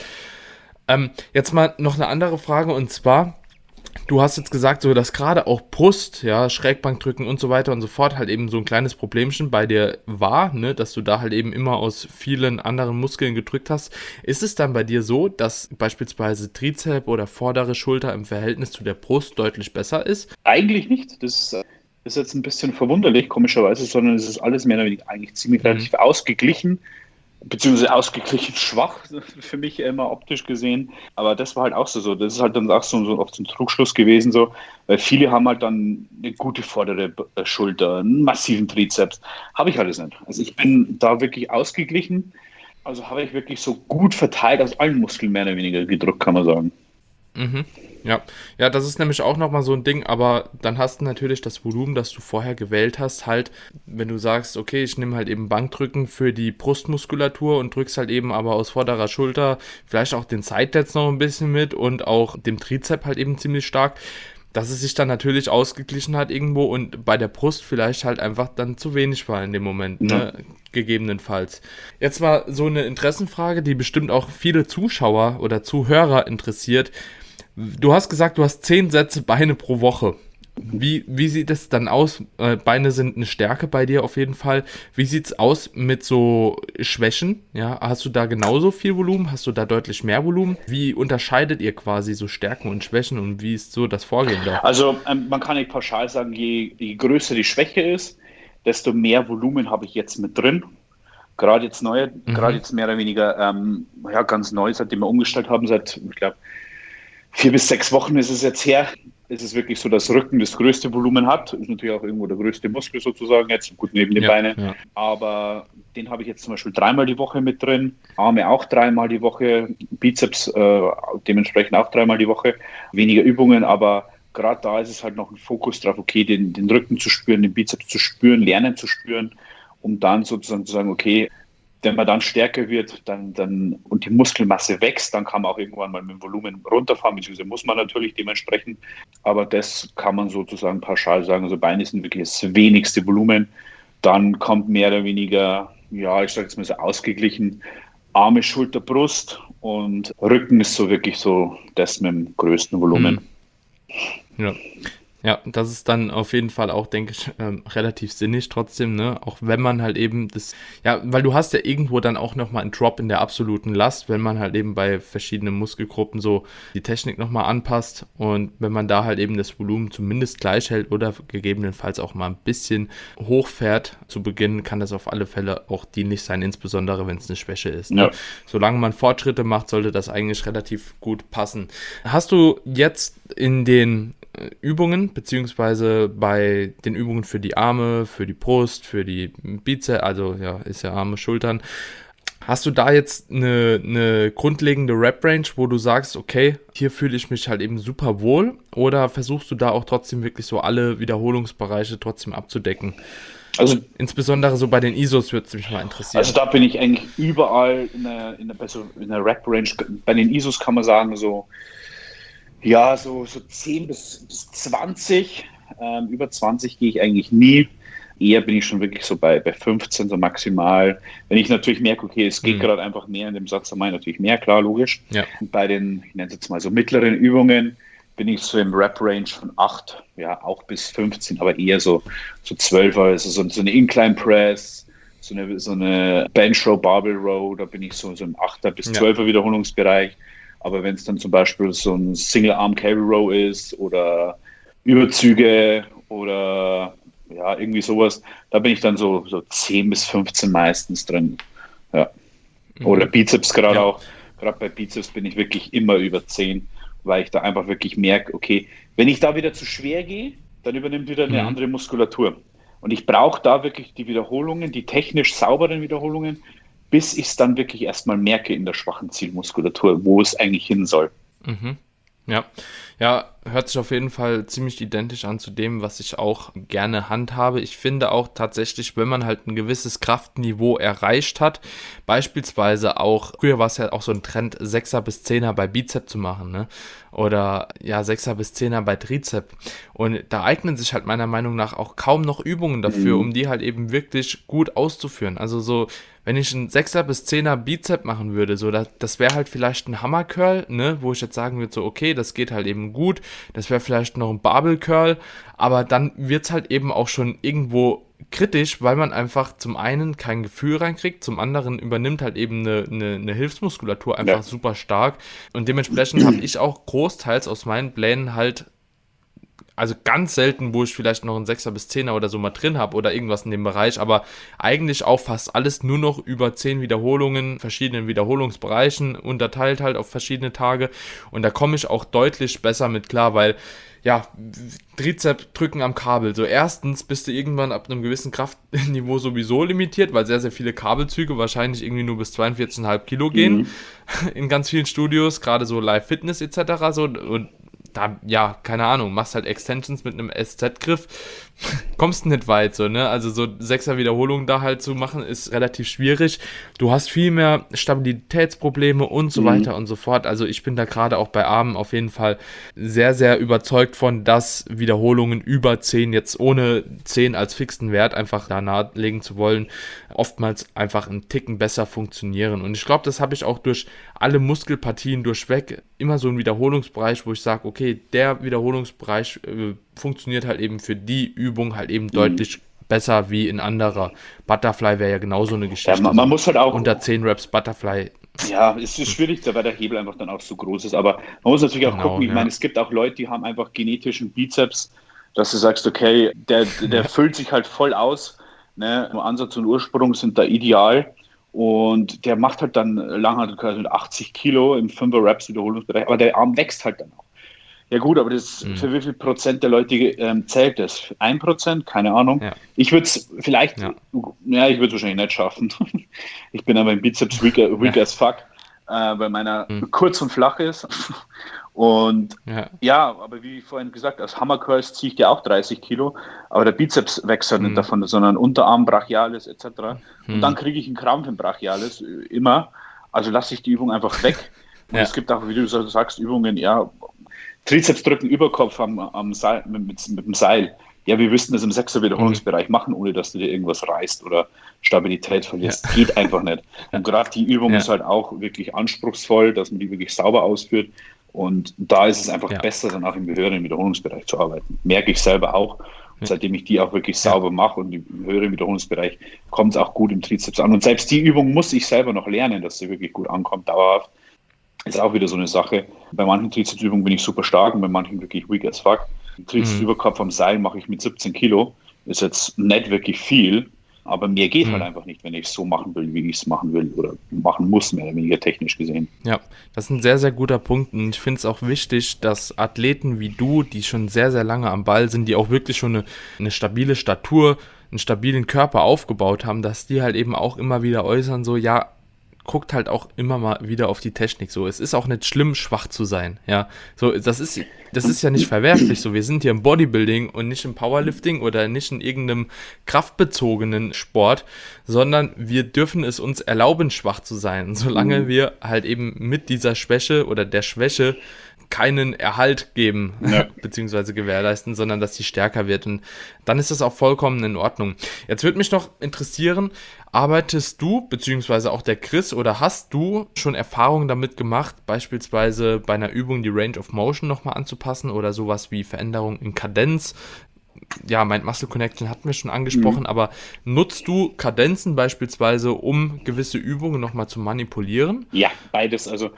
Jetzt mal noch eine andere Frage und zwar, du hast jetzt gesagt, so dass gerade auch Brust, ja, Schrägbankdrücken und so weiter und so fort halt eben so ein kleines Problemchen bei dir war, ne, dass du da halt eben immer aus vielen anderen Muskeln gedrückt hast. Ist es dann bei dir so, dass beispielsweise Trizep oder vordere Schulter im Verhältnis zu der Brust deutlich besser ist? Eigentlich nicht. Das ist jetzt ein bisschen verwunderlich, komischerweise, sondern es ist alles mehr oder weniger eigentlich ziemlich relativ ausgeglichen. Beziehungsweise ausgeglichen schwach für mich immer optisch gesehen. Aber das war halt auch so. Das ist halt dann auch so oft so ein Trugschluss gewesen, so, weil viele haben halt dann eine gute vordere Schulter, einen massiven Trizeps. Habe ich alles nicht. Also ich bin da wirklich ausgeglichen. Also habe ich wirklich so gut verteilt aus allen Muskeln mehr oder weniger gedrückt, kann man sagen. Mhm. Ja, das ist nämlich auch nochmal so ein Ding, aber dann hast du natürlich das Volumen, das du vorher gewählt hast, halt, wenn du sagst, okay, ich nehme halt eben Bankdrücken für die Brustmuskulatur und drückst halt eben aber aus vorderer Schulter vielleicht auch den Side-Delts noch ein bisschen mit und auch dem Trizep halt eben ziemlich stark, dass es sich dann natürlich ausgeglichen hat irgendwo und bei der Brust vielleicht halt einfach dann zu wenig war in dem Moment, ne? Gegebenenfalls. Jetzt mal so eine Interessenfrage, die bestimmt auch viele Zuschauer oder Zuhörer interessiert. Du hast gesagt, du hast 10 Sätze Beine pro Woche. Wie sieht es dann aus? Beine sind eine Stärke bei dir auf jeden Fall. Wie sieht es aus mit so Schwächen? Ja, hast du da genauso viel Volumen? Hast du da deutlich mehr Volumen? Wie unterscheidet ihr quasi so Stärken und Schwächen und wie ist so das Vorgehen da? Also man kann nicht pauschal sagen, je größer die Schwäche ist, desto mehr Volumen habe ich jetzt mit drin. Gerade jetzt mehr oder weniger ganz neu, seitdem wir umgestellt haben, seit, ich glaube, 4 bis 6 Wochen ist es jetzt her. Es ist wirklich so, dass Rücken das größte Volumen hat. Ist natürlich auch irgendwo der größte Muskel sozusagen jetzt, gut neben den Beinen. Ja. Aber den habe ich jetzt zum Beispiel 3-mal die Woche mit drin. Arme auch 3-mal die Woche. Bizeps dementsprechend auch 3-mal die Woche. Weniger Übungen, aber gerade da ist es halt noch ein Fokus drauf, okay, den Rücken zu spüren, den Bizeps zu spüren, lernen zu spüren, um dann sozusagen zu sagen, okay, wenn man dann stärker wird dann und die Muskelmasse wächst, dann kann man auch irgendwann mal mit dem Volumen runterfahren, beziehungsweise muss man natürlich dementsprechend. Aber das kann man sozusagen pauschal sagen. Also Beine sind wirklich das wenigste Volumen. Dann kommt mehr oder weniger, ja, ich sage jetzt mal so ausgeglichen, Arme, Schulter, Brust und Rücken ist so wirklich so das mit dem größten Volumen. Ja. Ja, das ist dann auf jeden Fall auch, denke ich, relativ sinnig trotzdem, ne? Auch wenn man halt eben das, ja, weil du hast ja irgendwo dann auch nochmal einen Drop in der absoluten Last, wenn man halt eben bei verschiedenen Muskelgruppen so die Technik nochmal anpasst und wenn man da halt eben das Volumen zumindest gleich hält oder gegebenenfalls auch mal ein bisschen hochfährt zu Beginn, kann das auf alle Fälle auch dienlich sein, insbesondere wenn es eine Schwäche ist. Ne? Ja. Solange man Fortschritte macht, sollte das eigentlich relativ gut passen. Hast du jetzt in den Übungen, beziehungsweise bei den Übungen für die Arme, für die Brust, für die Bizeps, also ja, ist ja Arme, Schultern. Hast du da jetzt eine grundlegende Rep-Range, wo du sagst, okay, hier fühle ich mich halt eben super wohl, oder versuchst du da auch trotzdem wirklich so alle Wiederholungsbereiche trotzdem abzudecken? Also insbesondere so bei den ISOs würde es mich mal interessieren. Also da bin ich eigentlich überall in der Rep-Range. Bei den ISOs kann man sagen, so 10 bis 20. Über 20 gehe ich eigentlich nie. Eher bin ich schon wirklich so bei 15 so maximal. Wenn ich natürlich merke, okay, es geht gerade einfach mehr in dem Satz, dann meine ich natürlich mehr, klar, logisch. Ja. Und bei den, ich nenne es jetzt mal so mittleren Übungen, bin ich so im Rep-Range von 8, ja, auch bis 15, aber eher so 12, also so eine Incline Press, so eine Bench Row, Barbell Row, da bin ich so im 8er bis 12er Wiederholungsbereich. Aber wenn es dann zum Beispiel so ein Single-Arm Carry Row ist oder Überzüge oder ja, irgendwie sowas, da bin ich dann so 10 bis 15 meistens drin. Ja. Oder Bizeps gerade auch. Gerade bei Bizeps bin ich wirklich immer über 10, weil ich da einfach wirklich merke, okay, wenn ich da wieder zu schwer gehe, dann übernimmt wieder eine andere Muskulatur. Und ich brauche da wirklich die Wiederholungen, die technisch sauberen Wiederholungen, bis ich es dann wirklich erstmal merke in der schwachen Zielmuskulatur, wo es eigentlich hin soll. Mhm. Ja, hört sich auf jeden Fall ziemlich identisch an zu dem, was ich auch gerne handhabe. Ich finde auch tatsächlich, wenn man halt ein gewisses Kraftniveau erreicht hat, beispielsweise auch, früher war es ja auch so ein Trend, 6er bis 10er bei Bizep zu machen, ne? Oder ja, 6er bis 10er bei Trizep. Und da eignen sich halt meiner Meinung nach auch kaum noch Übungen dafür, um die halt eben wirklich gut auszuführen. Also so, wenn ich einen 6er bis 10er Bizep machen würde, so, das wäre halt vielleicht ein Hammer Curl, ne, wo ich jetzt sagen würde, so, okay, das geht halt eben gut, das wäre vielleicht noch ein Barbell Curl, aber dann wird es halt eben auch schon irgendwo kritisch, weil man einfach zum einen kein Gefühl reinkriegt, zum anderen übernimmt halt eben eine Hilfsmuskulatur einfach super stark und dementsprechend habe ich auch großteils aus meinen Plänen halt, also ganz selten, wo ich vielleicht noch einen 6er bis 10er oder so mal drin habe oder irgendwas in dem Bereich, aber eigentlich auch fast alles nur noch über 10 Wiederholungen, verschiedenen Wiederholungsbereichen unterteilt halt auf verschiedene Tage und da komme ich auch deutlich besser mit klar, weil ja, Trizep drücken am Kabel. So erstens bist du irgendwann ab einem gewissen Kraftniveau sowieso limitiert, weil sehr, sehr viele Kabelzüge wahrscheinlich irgendwie nur bis 42,5 Kilo gehen in ganz vielen Studios, gerade so Live Fitness etc. so und da, ja, keine Ahnung, machst halt Extensions mit einem SZ-Griff, kommst nicht weit, so, ne, also so 6er Wiederholungen da halt zu machen, ist relativ schwierig, du hast viel mehr Stabilitätsprobleme und so weiter und so fort, also ich bin da gerade auch bei Armen auf jeden Fall sehr, sehr überzeugt von, dass Wiederholungen über 10, jetzt ohne 10 als fixen Wert einfach da nahelegen zu wollen, oftmals einfach einen Ticken besser funktionieren und ich glaube, das habe ich auch durch alle Muskelpartien durchweg immer so einen Wiederholungsbereich, wo ich sage, okay, der Wiederholungsbereich funktioniert halt eben für die Übung halt eben deutlich besser wie in anderer. Butterfly wäre ja genauso eine Geschichte. Ja, man muss halt auch unter 10 Reps Butterfly. Ja, es ist schwierig, weil der Hebel einfach dann auch so groß ist. Aber man muss natürlich auch gucken, ich meine, es gibt auch Leute, die haben einfach genetischen Bizeps, dass du sagst, okay, der füllt sich halt voll aus. Ne? Ansatz und Ursprung sind da ideal. Und der macht halt dann Langhantelkreis mit 80 Kilo im 5er Reps Wiederholungsbereich, aber der Arm wächst halt dann auch. Ja gut, aber das für wie viel Prozent der Leute zählt das? 1%? Keine Ahnung. Ja. Ich würde es vielleicht, ich würde es wahrscheinlich nicht schaffen. Ich bin aber im Bizeps weak as fuck, weil meiner kurz und flach ist. Und aber wie vorhin gesagt, als Hammer Curls ziehe ich dir auch 30 Kilo, aber der Bizeps wächst halt nicht davon, sondern Unterarm, Brachialis etc. Und dann kriege ich einen Krampf im Brachialis, immer. Also lasse ich die Übung einfach weg. Und es gibt auch, wie du sagst, Übungen, Trizeps drücken Überkopf am Seil, mit dem Seil. Ja, wir müssten das im 6er Wiederholungsbereich machen, ohne dass du dir irgendwas reißt oder Stabilität verlierst. Geht einfach nicht. Und gerade die Übung ist halt auch wirklich anspruchsvoll, dass man die wirklich sauber ausführt. Und da ist es einfach besser, dann auch im höheren Wiederholungsbereich zu arbeiten. Merke ich selber auch. Seitdem ich die auch wirklich sauber mache und im höheren Wiederholungsbereich kommt es auch gut im Trizeps an. Und selbst die Übung muss ich selber noch lernen, dass sie wirklich gut ankommt, dauerhaft. Ist auch wieder so eine Sache. Bei manchen Trizepsübungen bin ich super stark und bei manchen wirklich weak as fuck. Trizepsüberkopf am Seil mache ich mit 17 Kilo. Ist jetzt nicht wirklich viel, aber mehr geht halt einfach nicht, wenn ich es so machen will, wie ich es machen will oder machen muss, mehr oder weniger technisch gesehen. Ja, das ist ein sehr, sehr guter Punkt und ich finde es auch wichtig, dass Athleten wie du, die schon sehr, sehr lange am Ball sind, die auch wirklich schon eine stabile Statur, einen stabilen Körper aufgebaut haben, dass die halt eben auch immer wieder äußern, so, ja, guckt halt auch immer mal wieder auf die Technik, so, es ist auch nicht schlimm, schwach zu sein, ja, so, das ist ja nicht verwerflich, so, wir sind hier im Bodybuilding und nicht im Powerlifting oder nicht in irgendeinem kraftbezogenen Sport, sondern wir dürfen es uns erlauben, schwach zu sein, solange wir halt eben mit dieser Schwäche oder der Schwäche keinen Erhalt geben, beziehungsweise gewährleisten, sondern dass die stärker wird und dann ist das auch vollkommen in Ordnung. Jetzt würde mich noch interessieren, arbeitest du, beziehungsweise auch der Chris, oder hast du schon Erfahrungen damit gemacht, beispielsweise bei einer Übung die Range of Motion nochmal anzupassen oder sowas wie Veränderung in Kadenz? Ja, Mind Muscle Connection hatten wir schon angesprochen, aber nutzt du Kadenzen beispielsweise, um gewisse Übungen nochmal zu manipulieren? Ja, beides, also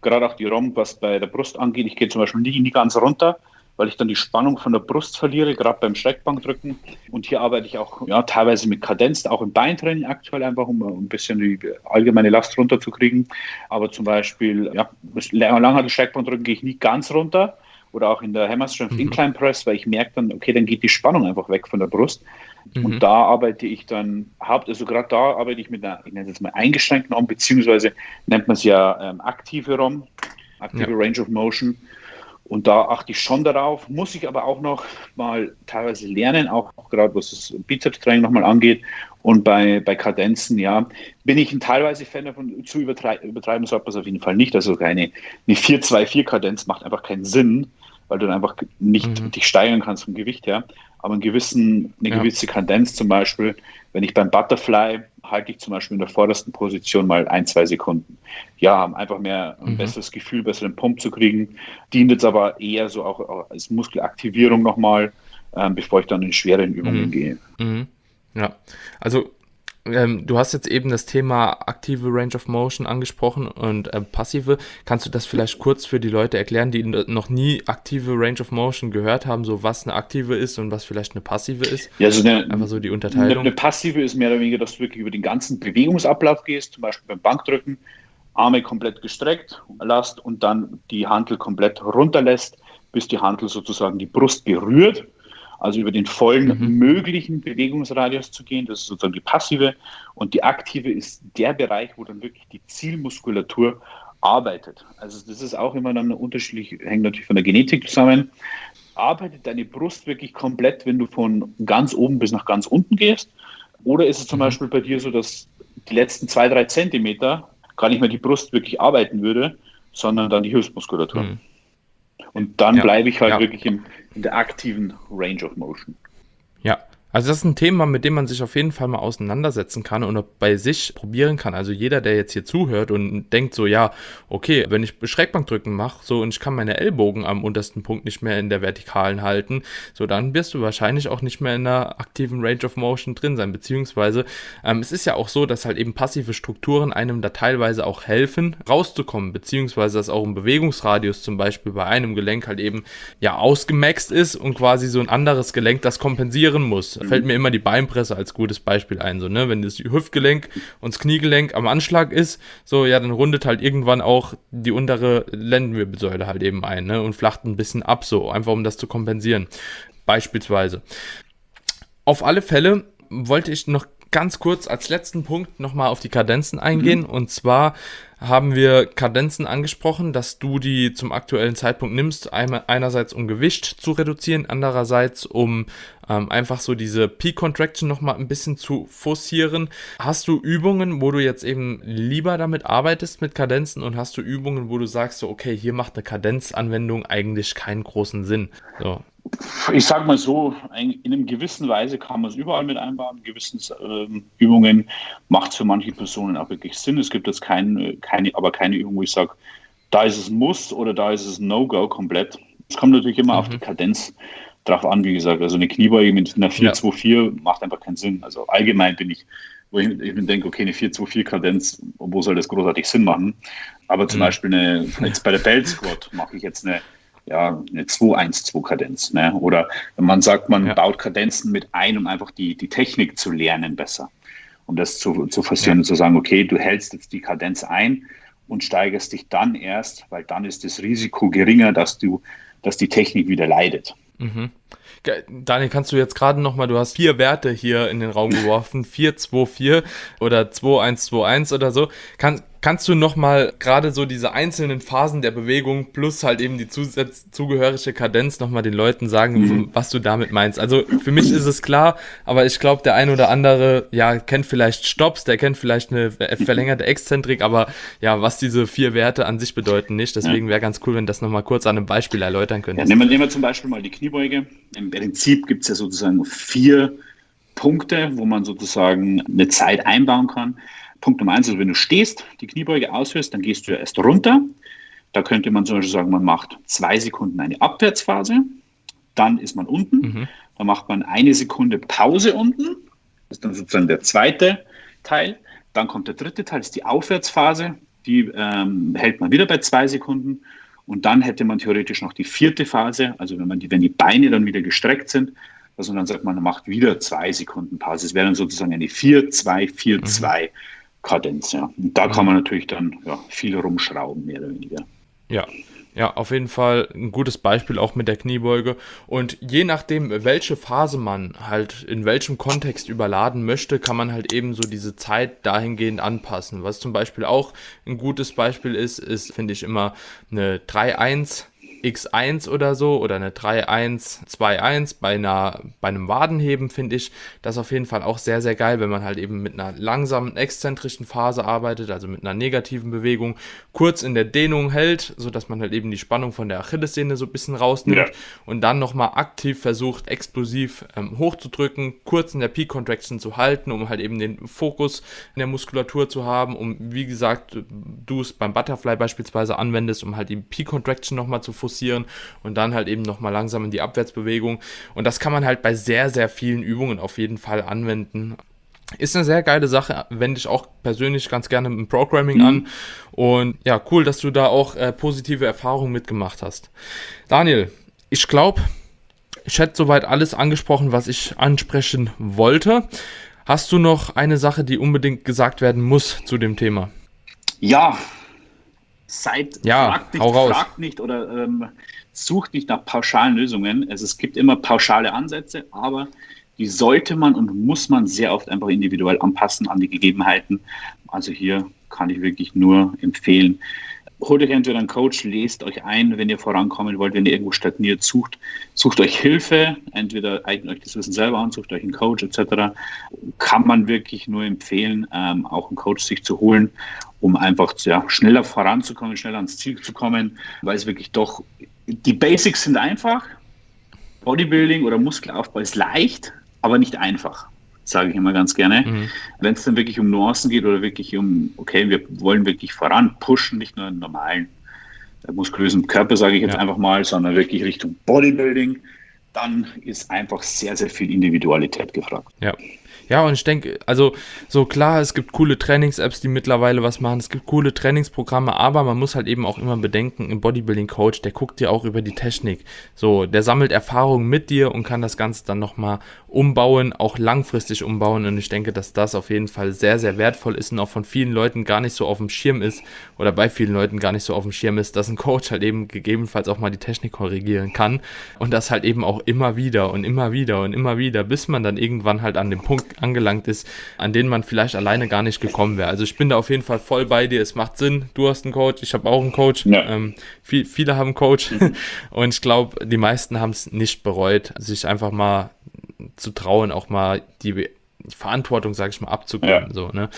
gerade auch die ROM, was bei der Brust angeht. Ich gehe zum Beispiel nie ganz runter, weil ich dann die Spannung von der Brust verliere, gerade beim Schrägbankdrücken. Und hier arbeite ich auch teilweise mit Kadenz, auch im Beintraining aktuell, einfach um ein bisschen die allgemeine Last runterzukriegen. Aber zum Beispiel, Langhantel Schrägbankdrücken gehe ich nie ganz runter. Oder auch in der Hammer Strength Incline Press, weil ich merke dann, okay, dann geht die Spannung einfach weg von der Brust. Und da arbeite ich dann gerade da arbeite ich mit einer, ich nenne es jetzt mal eingeschränkten ROM, beziehungsweise nennt man es ja aktive ROM, aktive Range of Motion. Und da achte ich schon darauf, muss ich aber auch noch mal teilweise lernen, auch gerade was das Bizeps-Training nochmal angeht. Und bei Kadenzen, bin ich teilweise Fan davon, zu übertreiben sollte man es auf jeden Fall nicht. Also eine 4-2-4-Kadenz macht einfach keinen Sinn, weil du dann einfach nicht dich steigern kannst vom Gewicht her. Aber eine gewisse Kadenz zum Beispiel, wenn ich beim Butterfly halte ich zum Beispiel in der vordersten Position mal 1-2 Sekunden. Ja, einfach mehr ein besseres Gefühl, besseren Pump zu kriegen. Dient jetzt aber eher so auch als Muskelaktivierung nochmal, bevor ich dann in schweren Übungen gehe. Ja, also du hast jetzt eben das Thema aktive Range of Motion angesprochen und passive. Kannst du das vielleicht kurz für die Leute erklären, die noch nie aktive Range of Motion gehört haben, so was eine aktive ist und was vielleicht eine passive ist? Ja, also einfach so die Unterteilung. Eine passive ist mehr oder weniger, dass du wirklich über den ganzen Bewegungsablauf gehst, zum Beispiel beim Bankdrücken, Arme komplett gestreckt lässt und dann die Hantel komplett runterlässt, bis die Hantel sozusagen die Brust berührt. Also über den vollen möglichen Bewegungsradius zu gehen, das ist sozusagen die passive. Und die aktive ist der Bereich, wo dann wirklich die Zielmuskulatur arbeitet. Also das ist auch immer dann unterschiedlich, hängt natürlich von der Genetik zusammen. Arbeitet deine Brust wirklich komplett, wenn du von ganz oben bis nach ganz unten gehst? Oder ist es zum Beispiel bei dir so, dass die letzten 2-3 Zentimeter gar nicht mehr die Brust wirklich arbeiten würde, sondern dann die Hilfsmuskulatur? Und dann bleibe ich halt wirklich in der aktiven Range of Motion. Ja, also das ist ein Thema, mit dem man sich auf jeden Fall mal auseinandersetzen kann und auch bei sich probieren kann. Also jeder, der jetzt hier zuhört und denkt so, okay, wenn ich Schrägbankdrücken mache, so und ich kann meine Ellbogen am untersten Punkt nicht mehr in der Vertikalen halten, so dann wirst du wahrscheinlich auch nicht mehr in einer aktiven Range of Motion drin sein. Beziehungsweise es ist ja auch so, dass halt eben passive Strukturen einem da teilweise auch helfen, rauszukommen, beziehungsweise dass auch ein Bewegungsradius zum Beispiel bei einem Gelenk halt eben ausgemaxt ist und quasi so ein anderes Gelenk das kompensieren muss. Fällt mir immer die Beinpresse als gutes Beispiel ein, so, ne? Wenn das Hüftgelenk und das Kniegelenk am Anschlag ist, so, dann rundet halt irgendwann auch die untere Lendenwirbelsäule halt eben ein, ne? Und flacht ein bisschen ab, so, einfach um das zu kompensieren. Beispielsweise. Auf alle Fälle wollte ich noch ganz kurz als letzten Punkt nochmal auf die Kadenzen eingehen. Und zwar haben wir Kadenzen angesprochen, dass du die zum aktuellen Zeitpunkt nimmst, einerseits um Gewicht zu reduzieren, andererseits um einfach so diese Peak Contraction nochmal ein bisschen zu forcieren. Hast du Übungen, wo du jetzt eben lieber damit arbeitest mit Kadenzen und hast du Übungen, wo du sagst, so, okay, hier macht eine Kadenzanwendung eigentlich keinen großen Sinn? So. Ich sage mal so, in einer gewissen Weise kann man es überall mit einbauen. Gewissen Übungen macht es für manche Personen auch wirklich Sinn. Es gibt jetzt keine Übung, wo ich sage, da ist es ein Muss oder da ist es ein No-Go komplett. Es kommt natürlich immer auf die Kadenz drauf an, wie gesagt. Also eine Kniebeuge mit einer 4-2-4 macht einfach keinen Sinn. Also allgemein wo ich mir denke, okay, eine 4-2-4-Kadenz, wo soll das großartig Sinn machen? Aber zum Beispiel jetzt bei der Belt Squat mache ich jetzt eine 2-1-2-Kadenz. Ne? Oder wenn man sagt, man baut Kadenzen mit ein, um einfach die Technik zu lernen besser. Um das zu forcieren und zu sagen, okay, du hältst jetzt die Kadenz ein und steigerst dich dann erst, weil dann ist das Risiko geringer, dass die Technik wieder leidet. Daniel, kannst du jetzt gerade nochmal, du hast 4 Werte hier in den Raum geworfen, 4-2-4 oder 2-1-2-1 oder so. Kannst du nochmal gerade so diese einzelnen Phasen der Bewegung plus halt eben die zugehörige Kadenz nochmal den Leuten sagen, was du damit meinst? Also für mich ist es klar, aber ich glaube, der ein oder andere, kennt vielleicht Stops, der kennt vielleicht eine verlängerte Exzentrik, aber was diese 4 Werte an sich bedeuten nicht. Deswegen wäre ganz cool, wenn du das nochmal kurz an einem Beispiel erläutern könntest. Nehmen wir zum Beispiel mal die Kniebeuge. Im Prinzip gibt es ja sozusagen 4 Punkte, wo man sozusagen eine Zeit einbauen kann. Punkt Nummer 1 ist, wenn du stehst, die Kniebeuge ausführst, dann gehst du ja erst runter. Da könnte man zum Beispiel sagen, man macht 2 Sekunden eine Abwärtsphase, dann ist man unten, dann macht man 1 Sekunde Pause unten, das ist dann sozusagen der zweite Teil. Dann kommt der dritte Teil, das ist die Aufwärtsphase, Die hält man wieder bei 2 Sekunden. Und dann hätte man theoretisch noch die 4. Phase, also wenn die Beine dann wieder gestreckt sind, also dann sagt man macht wieder 2 Sekunden Pause. Es wäre dann sozusagen eine 4-2-4-2 Kadenz. Ja. Und da kann man natürlich dann viel rumschrauben, mehr oder weniger. Ja, auf jeden Fall ein gutes Beispiel auch mit der Kniebeuge. Und je nachdem, welche Phase man halt in welchem Kontext überladen möchte, kann man halt eben so diese Zeit dahingehend anpassen. Was zum Beispiel auch ein gutes Beispiel ist, finde ich immer eine 3-1 X1 oder so oder eine 3-1-2-1 bei einem Wadenheben, finde ich das auf jeden Fall auch sehr, sehr geil, wenn man halt eben mit einer langsamen, exzentrischen Phase arbeitet, also mit einer negativen Bewegung, kurz in der Dehnung hält, sodass man halt eben die Spannung von der Achillessehne so ein bisschen rausnimmt und dann nochmal aktiv versucht, explosiv hochzudrücken, kurz in der Peak Contraction zu halten, um halt eben den Fokus in der Muskulatur zu haben, um, wie gesagt, du es beim Butterfly beispielsweise anwendest, um halt die Peak Contraction nochmal zu forcieren und dann halt eben nochmal langsam in die Abwärtsbewegung. Und das kann man halt bei sehr, sehr vielen Übungen auf jeden Fall anwenden. Ist eine sehr geile Sache, wende ich auch persönlich ganz gerne im Programming an. Und ja, cool, dass du da auch positive Erfahrungen mitgemacht hast. Daniel, ich glaube, ich hätte soweit alles angesprochen, was ich ansprechen wollte. Hast du noch eine Sache, die unbedingt gesagt werden muss zu dem Thema? Ja, fragt nicht oder sucht nicht nach pauschalen Lösungen. Es gibt immer pauschale Ansätze, aber die sollte man und muss man sehr oft einfach individuell anpassen an die Gegebenheiten. Also hier kann ich wirklich nur empfehlen, holt euch entweder einen Coach, lest euch ein, wenn ihr vorankommen wollt, wenn ihr irgendwo stagniert, sucht euch Hilfe, entweder eignet euch das Wissen selber an, sucht euch einen Coach etc. Kann man wirklich nur empfehlen, auch einen Coach sich zu holen, um einfach schneller voranzukommen, schneller ans Ziel zu kommen, weil es wirklich doch, die Basics sind einfach, Bodybuilding oder Muskelaufbau ist leicht, aber nicht einfach, sage ich immer ganz gerne. Wenn es dann wirklich um Nuancen geht oder wirklich wir wollen wirklich voran pushen, nicht nur einen normalen muskulösen Körper, sage ich jetzt einfach mal, sondern wirklich Richtung Bodybuilding, dann ist einfach sehr, sehr viel Individualität gefragt. Ja, und ich denke, also so klar, es gibt coole Trainings-Apps, die mittlerweile was machen, es gibt coole Trainingsprogramme, aber man muss halt eben auch immer bedenken, ein Bodybuilding-Coach, der guckt dir auch über die Technik. So, der sammelt Erfahrungen mit dir und kann das Ganze dann nochmal umbauen, auch langfristig umbauen, und ich denke, dass das auf jeden Fall sehr, sehr wertvoll ist und auch von vielen Leuten gar nicht so auf dem Schirm ist oder bei vielen Leuten gar nicht so auf dem Schirm ist, dass ein Coach halt eben gegebenenfalls auch mal die Technik korrigieren kann und das halt eben auch immer wieder und immer wieder und immer wieder, bis man dann irgendwann halt an dem Punkt angelangt ist, an den man vielleicht alleine gar nicht gekommen wäre. Also ich bin da auf jeden Fall voll bei dir. Es macht Sinn. Du hast einen Coach, ich habe auch einen Coach. Ja. Viele haben einen Coach und ich glaube, die meisten haben es nicht bereut, sich einfach mal zu trauen, auch mal die Verantwortung, sage ich mal, abzugeben. Ja. So, ne?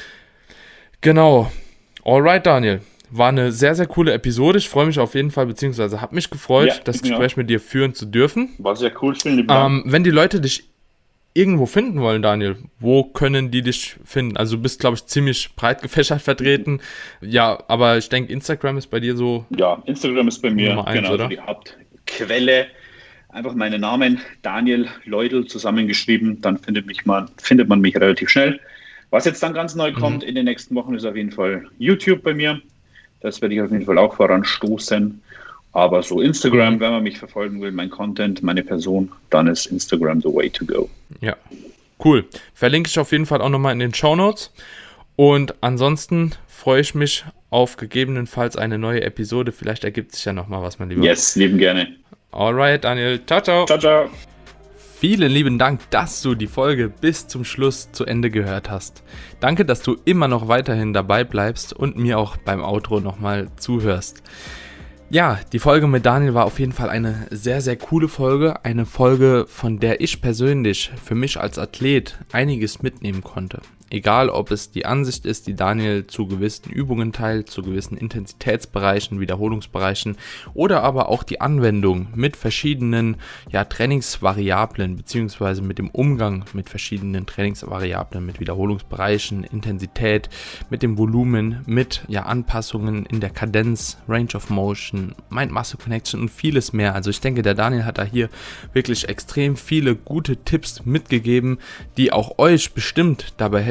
Genau. Alright, Daniel. War eine sehr, sehr coole Episode. Ich freue mich auf jeden Fall, beziehungsweise habe mich gefreut, das Gespräch mit dir führen zu dürfen. War sehr cool. Vielen lieben Dank. Wenn die Leute dich irgendwo finden wollen, Daniel, wo können die dich finden? Also du bist, glaube ich, ziemlich breit gefächert vertreten. Ja, aber ich denke, Instagram ist bei dir so... Ja, Instagram ist bei mir Nummer 1, oder? Die Hauptquelle. Einfach meinen Namen, Daniel Leudl, zusammengeschrieben. Dann findet man mich relativ schnell. Was jetzt dann ganz neu kommt in den nächsten Wochen, ist auf jeden Fall YouTube bei mir. Das werde ich auf jeden Fall auch voranstoßen. Aber so Instagram, wenn man mich verfolgen will, mein Content, meine Person, dann ist Instagram the way to go. Ja, cool. Verlinke ich auf jeden Fall auch nochmal in den Shownotes. Und ansonsten freue ich mich auf gegebenenfalls eine neue Episode. Vielleicht ergibt sich ja nochmal was, mein Lieber. Yes, lieben gerne. Alright, Daniel. Ciao, ciao. Ciao, ciao. Vielen lieben Dank, dass du die Folge bis zum Schluss zu Ende gehört hast. Danke, dass du immer noch weiterhin dabei bleibst und mir auch beim Outro nochmal zuhörst. Ja, die Folge mit Daniel war auf jeden Fall eine sehr, sehr coole Folge. Eine Folge, von der ich persönlich für mich als Athlet einiges mitnehmen konnte. Egal, ob es die Ansicht ist, die Daniel zu gewissen Übungen teilt, zu gewissen Intensitätsbereichen, Wiederholungsbereichen oder aber auch die Anwendung mit verschiedenen Trainingsvariablen beziehungsweise mit dem Umgang mit verschiedenen Trainingsvariablen, mit Wiederholungsbereichen, Intensität, mit dem Volumen, mit Anpassungen in der Kadenz, Range of Motion, Mind-Muscle Connection und vieles mehr. Also ich denke, der Daniel hat da hier wirklich extrem viele gute Tipps mitgegeben, die auch euch bestimmt dabei helfen,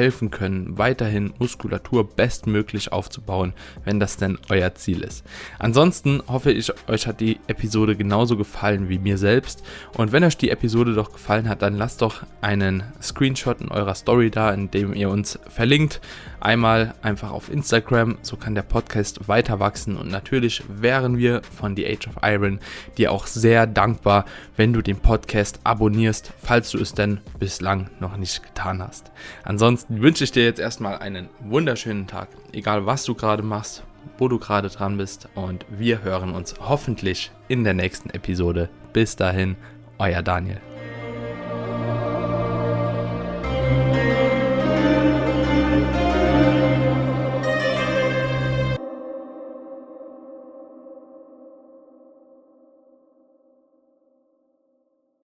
helfen können, weiterhin Muskulatur bestmöglich aufzubauen, wenn das denn euer Ziel ist. Ansonsten hoffe ich, euch hat die Episode genauso gefallen wie mir selbst. Und wenn euch die Episode doch gefallen hat, dann lasst doch einen Screenshot in eurer Story da, in dem ihr uns verlinkt. Einmal einfach auf Instagram, so kann der Podcast weiter wachsen. Und natürlich wären wir von The Age of Iron dir auch sehr dankbar, wenn du den Podcast abonnierst, falls du es denn bislang noch nicht getan hast. Ansonsten wünsche ich dir jetzt erstmal einen wunderschönen Tag, egal was du gerade machst, wo du gerade dran bist, und wir hören uns hoffentlich in der nächsten Episode. Bis dahin, euer Daniel.